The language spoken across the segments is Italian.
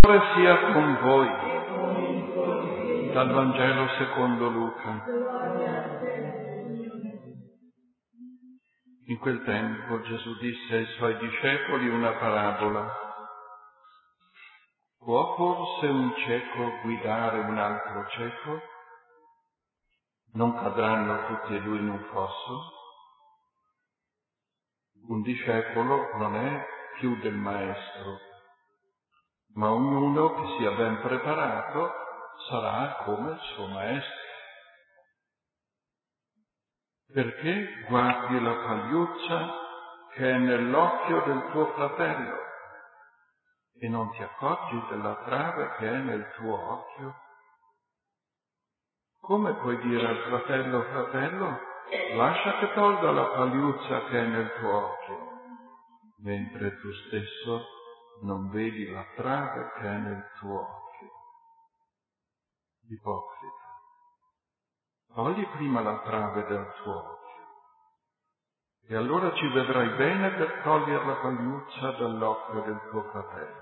sia con voi. Dal Vangelo secondo Luca. In quel tempo Gesù disse ai suoi discepoli una parabola. Può forse un cieco guidare un altro cieco? Non cadranno tutti e due in un fosso? Un discepolo non è più del maestro, ma ognuno che sia ben preparato sarà come il suo maestro. Perché guardi la pagliuzza che è nell'occhio del tuo fratello e non ti accorgi della trave che è nel tuo occhio? Come puoi dire al fratello, fratello, lascia che tolga la pagliuzza che è nel tuo occhio, mentre tu stesso non vedi la trave che è nel tuo occhio? Ipocrita, togli prima la trave del tuo occhio, e allora ci vedrai bene per togliere la pagliuzza dall'occhio del tuo fratello.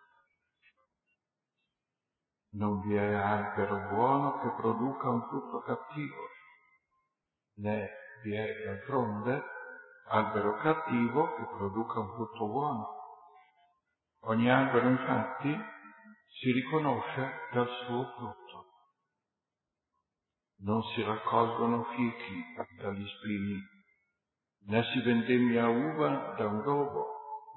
Non vi è albero buono che produca un frutto cattivo, né vi è d'altronde albero cattivo che produca un frutto buono. Ogni albero infatti si riconosce dal suo frutto. Non si raccolgono fichi dagli spini, né si vendemmia uva da un rovo.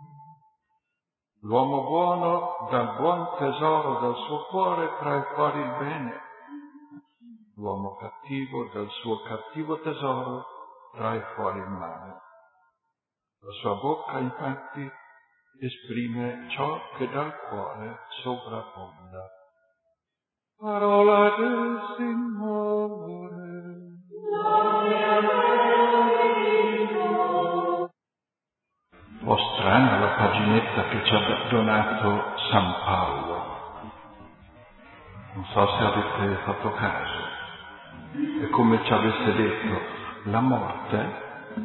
L'uomo buono dal buon tesoro del suo cuore trae fuori il bene. L'uomo cattivo dal suo cattivo tesoro trae fuori il male. La sua bocca infatti esprime ciò che dal cuore sovrabbonda. Parola del Signore. Un po' strana la paginetta che ci ha donato San Paolo. Non so se avete fatto caso. È come ci avesse detto, la morte,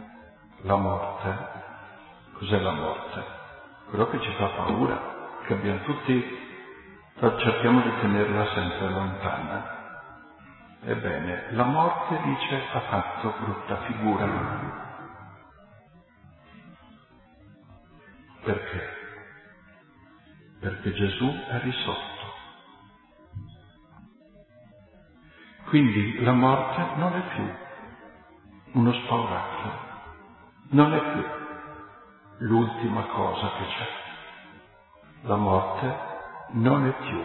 cos'è la morte? Quello che ci fa paura, che abbiamo tutti, cerchiamo di tenerla sempre lontana. Ebbene, la morte, dice, ha fatto brutta figura. Perché? Perché Gesù è risorto. Quindi la morte non è più uno spauracchio, non è più l'ultima cosa che c'è. La morte non è più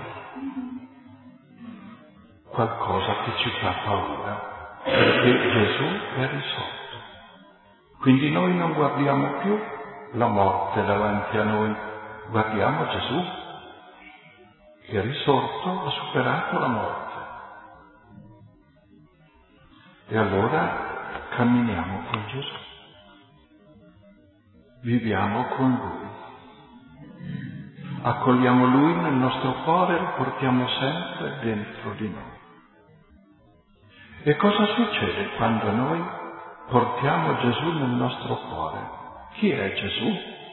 qualcosa che ci fa paura, perché Gesù è risorto. Quindi noi non guardiamo più la morte davanti a noi, guardiamo Gesù, che è risorto, ha superato la morte. E allora camminiamo con Gesù, viviamo con Lui, accogliamo Lui nel nostro cuore e lo portiamo sempre dentro di noi. E cosa succede quando noi portiamo Gesù nel nostro cuore? Chi è Gesù?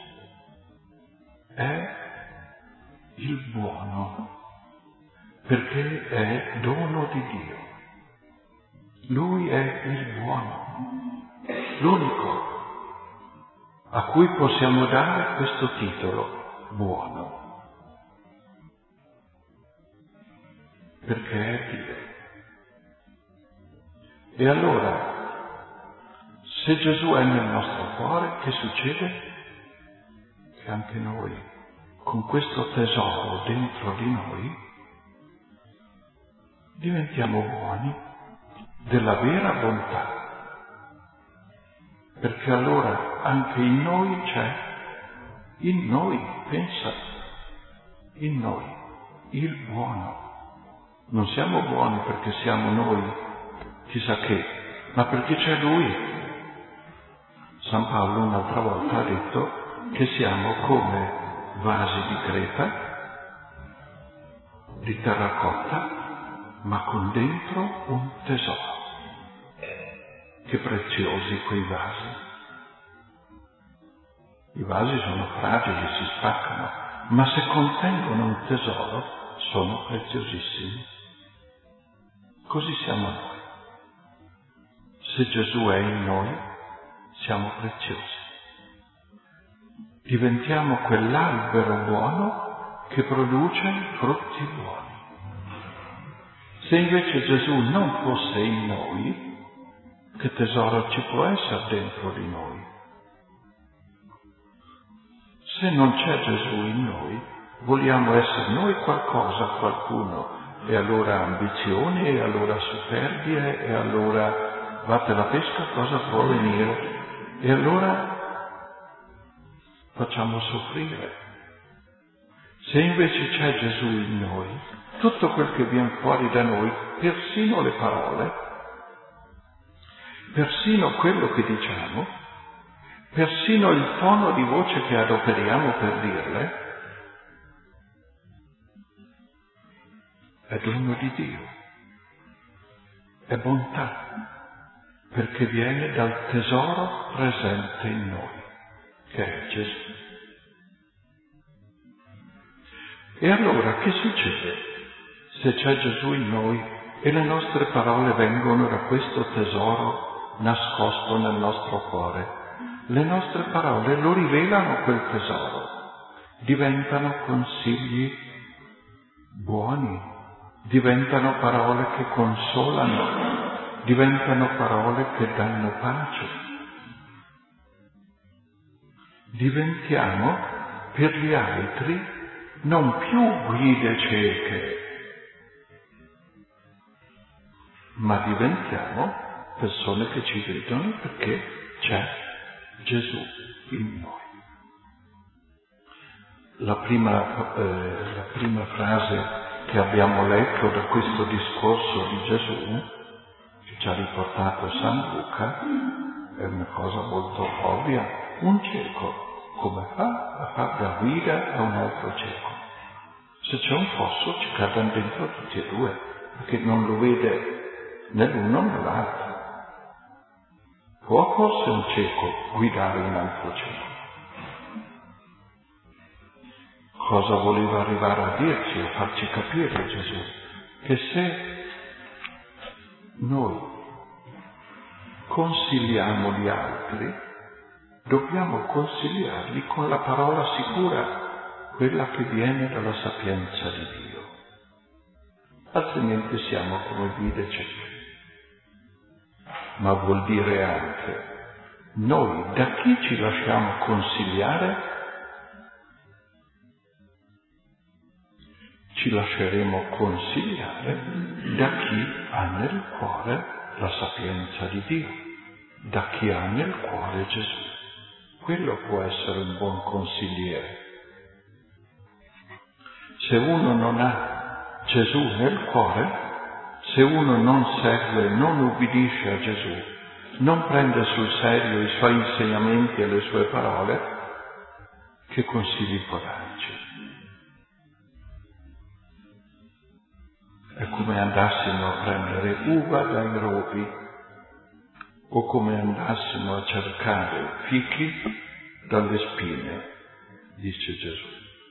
È il buono, perché è dono di Dio. Lui è il buono, l'unico a cui possiamo dare questo titolo, buono, perché è Dio. E allora, se Gesù è nel nostro cuore, che succede? Che anche noi, con questo tesoro dentro di noi, diventiamo buoni della vera bontà. Perché allora anche in noi c'è, in noi, pensa, in noi, il buono. Non siamo buoni perché siamo noi, chissà che, ma perché c'è Lui. San Paolo un'altra volta ha detto che siamo come vasi di creta, di terracotta, ma con dentro un tesoro. Che preziosi quei vasi. I vasi sono fragili, si spaccano, ma se contengono un tesoro sono preziosissimi. Così siamo noi. Se Gesù è in noi, siamo preziosi. Diventiamo quell'albero buono che produce frutti buoni. Se invece Gesù non fosse in noi, che tesoro ci può essere dentro di noi? Se non c'è Gesù in noi, vogliamo essere noi qualcosa a qualcuno, e allora ambizioni, e allora superbie, e allora vatte la pesca, cosa può venire? E allora facciamo soffrire. Se invece c'è Gesù in noi, tutto quel che viene fuori da noi, persino le parole, persino quello che diciamo, persino il tono di voce che adoperiamo per dirle, è dono di Dio, è bontà, perché viene dal tesoro presente in noi, che è Gesù. E allora che succede se c'è Gesù in noi e le nostre parole vengono da questo tesoro nascosto nel nostro cuore? Le nostre parole lo rivelano quel tesoro, diventano consigli buoni, diventano parole che consolano, diventano parole che danno pace. Diventiamo per gli altri non più guide cieche, ma diventiamo persone che ci vedono perché c'è Gesù in noi. La prima frase che abbiamo letto da questo discorso di Gesù, che ci ha riportato San Luca, è una cosa molto ovvia. Un cieco come fa a far da guida a un altro cieco? Se c'è un fosso ci cadono dentro tutti e due, perché non lo vede né l'uno né l'altro. Può forse un cieco guidare un altro cieco? Cosa voleva arrivare a dirci, a farci capire Gesù? Che se noi consigliamo gli altri, dobbiamo consigliarli con la parola sicura, quella che viene dalla sapienza di Dio. Altrimenti siamo come guide cieche. Ma vuol dire anche, noi da chi ci lasciamo consigliare? Ci lasceremo consigliare da chi ha nel cuore la sapienza di Dio, da chi ha nel cuore Gesù. Quello può essere un buon consigliere. Se uno non ha Gesù nel cuore, se uno non segue, non ubbidisce a Gesù, non prende sul serio i suoi insegnamenti e le sue parole, che consigli può darci? È come andassimo a prendere uva dai rovi o come andassimo a cercare fichi dalle spine, dice Gesù.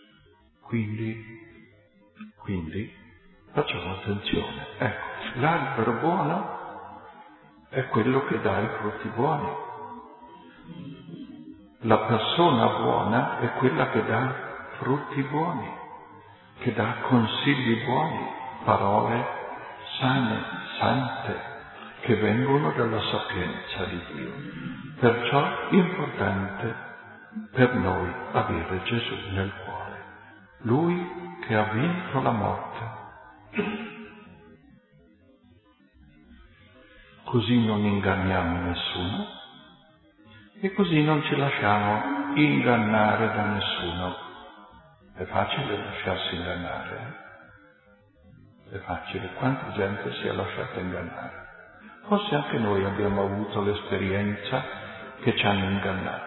Quindi facciamo attenzione. Ecco, l'albero buono è quello che dà i frutti buoni. La persona buona è quella che dà frutti buoni, che dà consigli buoni, parole sane, sante, che vengono dalla sapienza di Dio. Perciò è importante per noi avere Gesù nel cuore, Lui che ha vinto la morte. Così non inganniamo nessuno e così non ci lasciamo ingannare da nessuno. È facile lasciarsi ingannare, È facile. Quanta gente si è lasciata ingannare. Forse anche noi abbiamo avuto l'esperienza che ci hanno ingannato.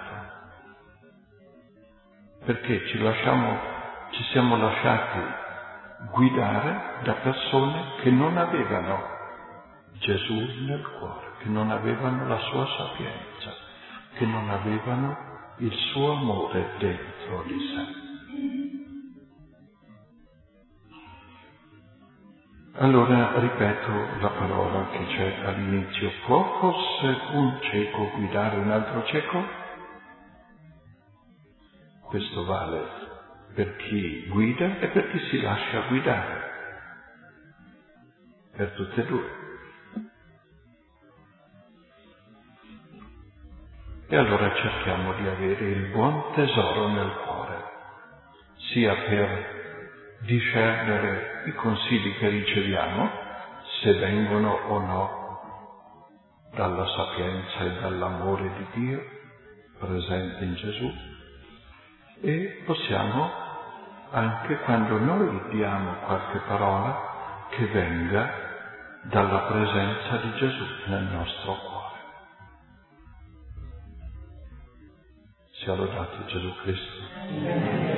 Perché ci siamo lasciati guidare da persone che non avevano Gesù nel cuore, che non avevano la sua sapienza, che non avevano il suo amore dentro di sé. Allora ripeto la parola che c'è all'inizio. Può forse un cieco guidare un altro cieco? Questo vale per chi guida e per chi si lascia guidare, per tutte e due. E allora cerchiamo di avere il buon tesoro nel cuore, sia per discernere i consigli che riceviamo, se vengono o no dalla sapienza e dall'amore di Dio presente in Gesù, e possiamo, anche quando noi diamo qualche parola, che venga dalla presenza di Gesù nel nostro cuore. Sia lodato Gesù Cristo.